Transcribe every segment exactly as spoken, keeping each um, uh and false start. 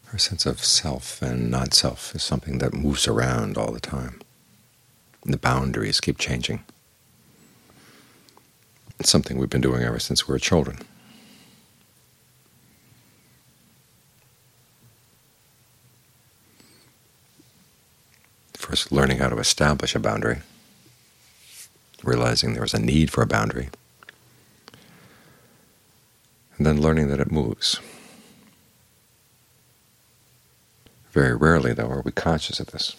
Our sense of self and not-self is something that moves around all the time. The boundaries keep changing. It's something we've been doing ever since we were children. First, learning how to establish a boundary, realizing there was a need for a boundary, and then learning that it moves. Very rarely, though, are we conscious of this.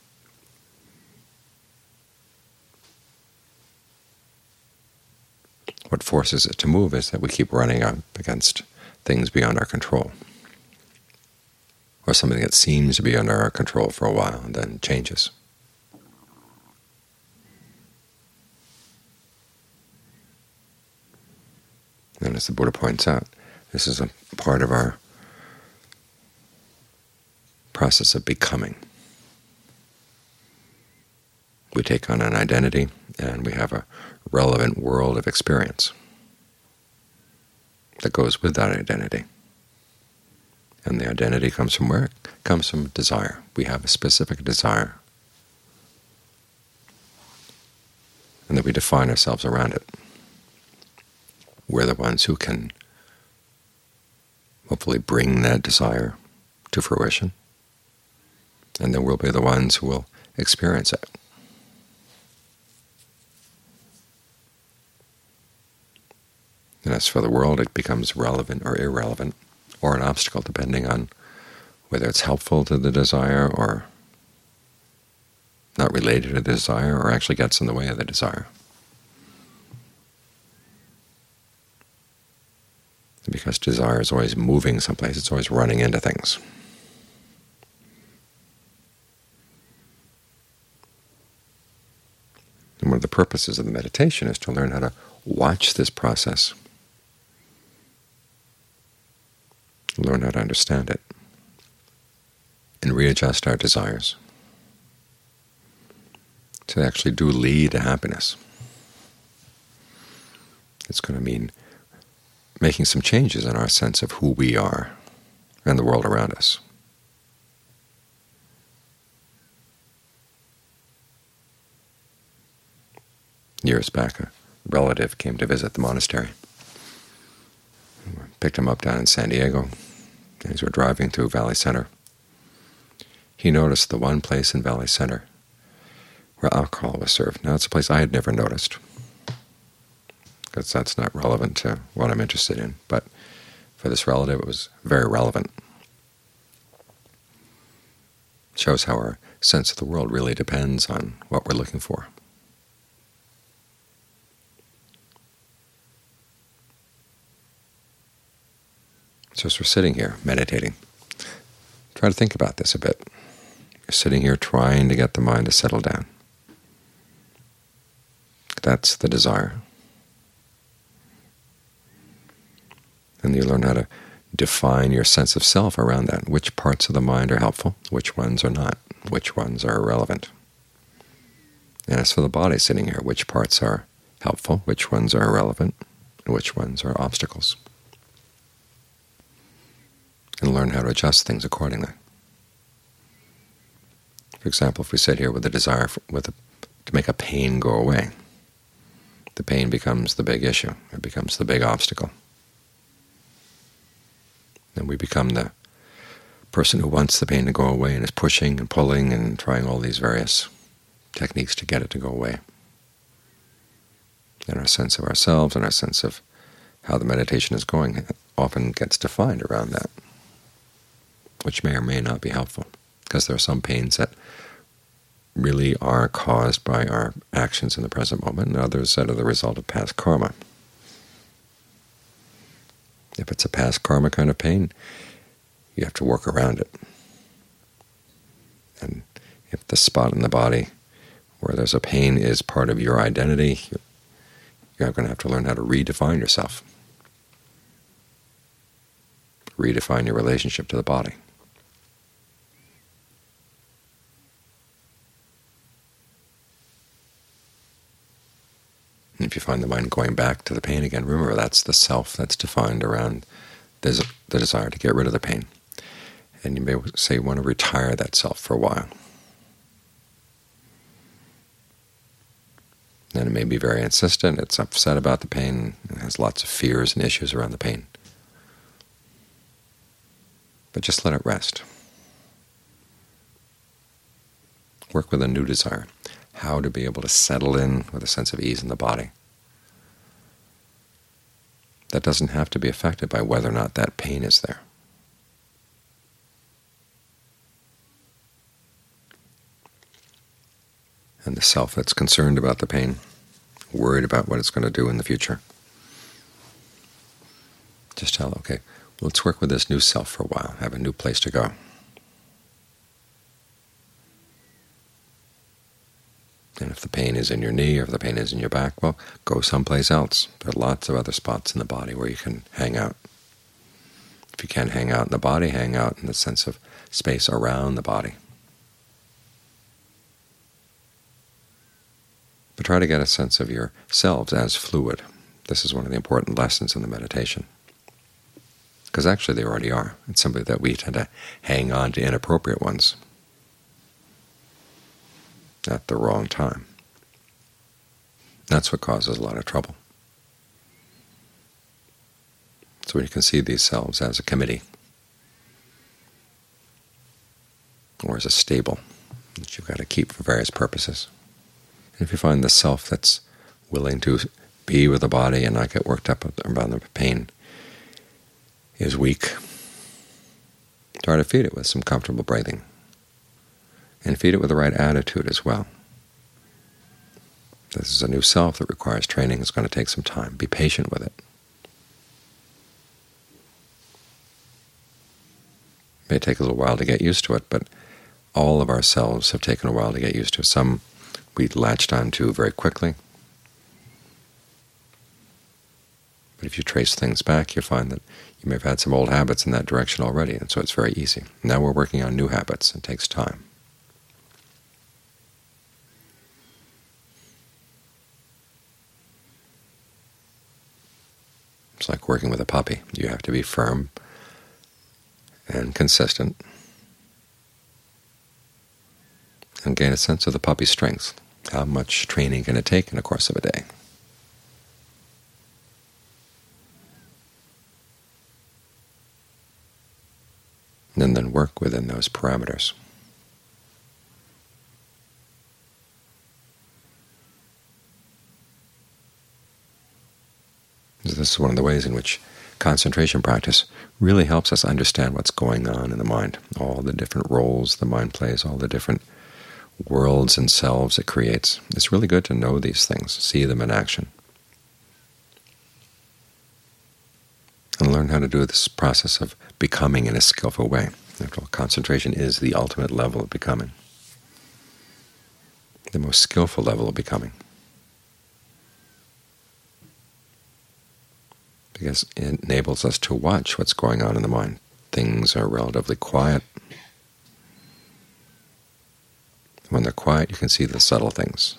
What forces it to move is that we keep running up against things beyond our control, or something that seems to be under our control for a while and then changes. And as the Buddha points out, this is a part of our process of becoming. We take on an identity, and we have a relevant world of experience that goes with that identity. And the identity comes from where? It comes from desire. We have a specific desire, and that we define ourselves around it. We're the ones who can hopefully bring that desire to fruition, and then we'll be the ones who will experience it. And as for the world, it becomes relevant or irrelevant, or an obstacle, depending on whether it's helpful to the desire or not related to the desire, or actually gets in the way of the desire. Because desire is always moving someplace, it's always running into things. And one of the purposes of the meditation is to learn how to watch this process, learn how to understand it, and readjust our desires to actually do lead to happiness. It's going to mean making some changes in our sense of who we are and the world around us. Years back, a relative came to visit the monastery. We picked him up down in San Diego. As we were driving through Valley Center, he noticed the one place in Valley Center where alcohol was served. Now, it's a place I had never noticed, because that's not relevant to what I'm interested in. But for this relative, it was very relevant. It shows how our sense of the world really depends on what we're looking for. So as we're sitting here meditating, try to think about this a bit. You're sitting here trying to get the mind to settle down. That's the desire. And you learn how to define your sense of self around that. Which parts of the mind are helpful, which ones are not, which ones are irrelevant. And as for the body sitting here, which parts are helpful, which ones are irrelevant, and which ones are obstacles. And learn how to adjust things accordingly. For example, if we sit here with a desire for, with a, to make a pain go away, the pain becomes the big issue. It becomes the big obstacle. And we become the person who wants the pain to go away and is pushing and pulling and trying all these various techniques to get it to go away. And our sense of ourselves and our sense of how the meditation is going often gets defined around that, which may or may not be helpful, because there are some pains that really are caused by our actions in the present moment, and others that are the result of past karma. If it's a past karma kind of pain, you have to work around it. And if the spot in the body where there's a pain is part of your identity, you're going to have to learn how to redefine yourself, redefine your relationship to the body. And if you find the mind going back to the pain again, remember that's the self that's defined around the desire to get rid of the pain. and you may say you want to retire that self for a while. And it may be very insistent, it's upset about the pain, it has lots of fears and issues around the pain. But just let it rest. Work with a new desire, how to be able to settle in with a sense of ease in the body. That doesn't have to be affected by whether or not that pain is there. And the self that's concerned about the pain, worried about what it's going to do in the future, just tell, okay, let's work with this new self for a while, have a new place to go. And if the pain is in your knee or if the pain is in your back, well, go someplace else. There are lots of other spots in the body where you can hang out. If you can't hang out in the body, hang out in the sense of space around the body. But try to get a sense of yourselves as fluid. This is one of the important lessons in the meditation. Because actually they already are. It's simply that we tend to hang on to inappropriate ones at the wrong time. That's what causes a lot of trouble. So you can see these selves as a committee or as a stable that you've got to keep for various purposes. And if you find the self that's willing to be with the body and not get worked up about the pain is weak, try to feed it with some comfortable breathing. And feed it with the right attitude as well. This is a new self that requires training. It's going to take some time. Be patient with it. It may take a little while to get used to it, but all of our selves have taken a while to get used to. Some we latched onto very quickly. But if you trace things back, you find that you may have had some old habits in that direction already, and so it's very easy. Now we're working on new habits. It takes time. It's like working with a puppy. You have to be firm and consistent and gain a sense of the puppy's strengths. How much training can it take in the course of a day? And then work within those parameters. This is one of the ways in which concentration practice really helps us understand what's going on in the mind, all the different roles the mind plays, all the different worlds and selves it creates. It's really good to know these things, see them in action, and learn how to do this process of becoming in a skillful way. After all, concentration is the ultimate level of becoming, the most skillful level of becoming. Because it enables us to watch what's going on in the mind. Things are relatively quiet. When they're quiet, you can see the subtle things.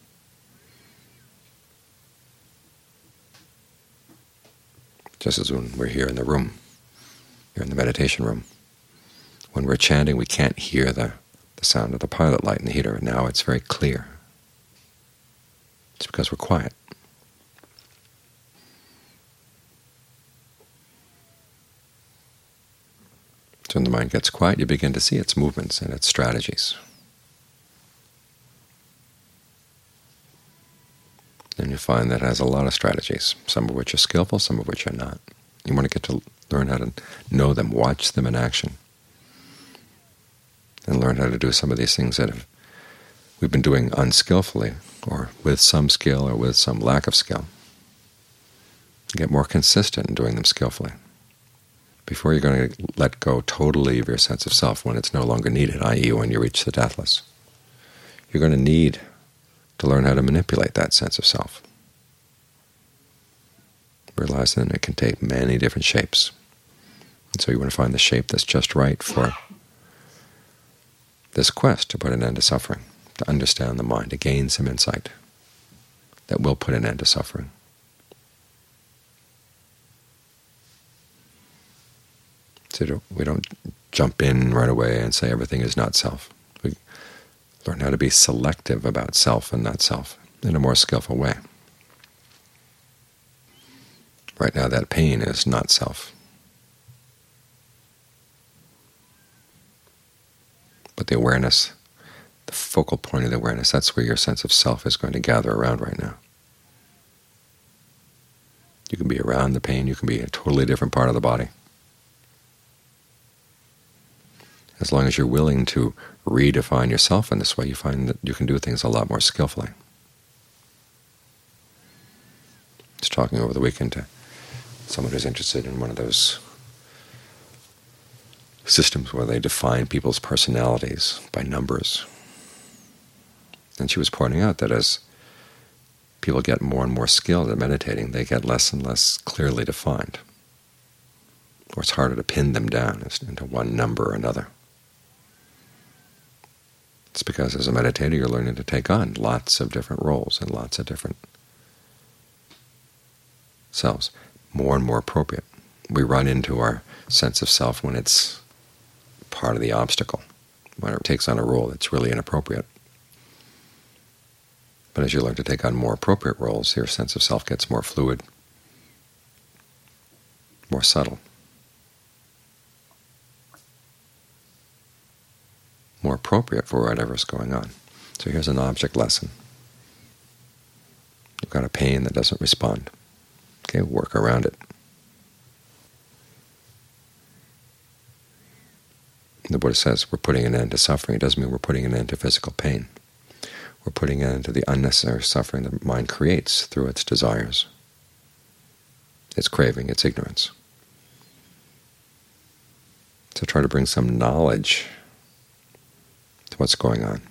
Just as when we're here in the room, here in the meditation room. When we're chanting, we can't hear the, the sound of the pilot light in the heater. Now it's very clear. It's because we're quiet. So when the mind gets quiet, you begin to see its movements and its strategies. And you find that it has a lot of strategies, some of which are skillful, some of which are not. You want to get to learn how to know them, watch them in action, and learn how to do some of these things that have, we've been doing unskillfully, or with some skill or with some lack of skill. Get more consistent in doing them skillfully. Before you're going to let go totally of your sense of self when it's no longer needed, that is when you reach the deathless, you're going to need to learn how to manipulate that sense of self. Realize that it can take many different shapes. And so you want to find the shape that's just right for this quest to put an end to suffering, to understand the mind, to gain some insight that will put an end to suffering. So we don't jump in right away and say everything is not self. We learn how to be selective about self and not self in a more skillful way. Right now that pain is not self. But the awareness, the focal point of the awareness, that's where your sense of self is going to gather around right now. You can be around the pain, you can be a totally different part of the body. As long as you're willing to redefine yourself in this way, you find that you can do things a lot more skillfully. I was talking over the weekend to someone who's interested in one of those systems where they define people's personalities by numbers. And she was pointing out that as people get more and more skilled at meditating, they get less and less clearly defined, or it's harder to pin them down into one number or another. It's because as a meditator you're learning to take on lots of different roles and lots of different selves, more and more appropriate. We run into our sense of self when it's part of the obstacle, when it takes on a role that's really inappropriate. But as you learn to take on more appropriate roles, your sense of self gets more fluid, more subtle, more appropriate for whatever's going on. So here's an object lesson. You've got a pain that doesn't respond. Okay, work around it. The Buddha says we're putting an end to suffering. It doesn't mean we're putting an end to physical pain. We're putting an end to the unnecessary suffering the mind creates through its desires, its craving, its ignorance. So try to bring some knowledge to what's going on.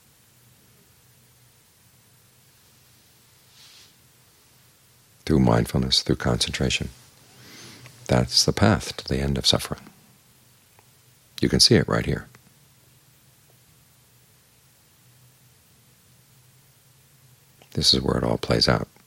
Through mindfulness, through concentration. That's the path to the end of suffering. You can see it right here. This is where it all plays out.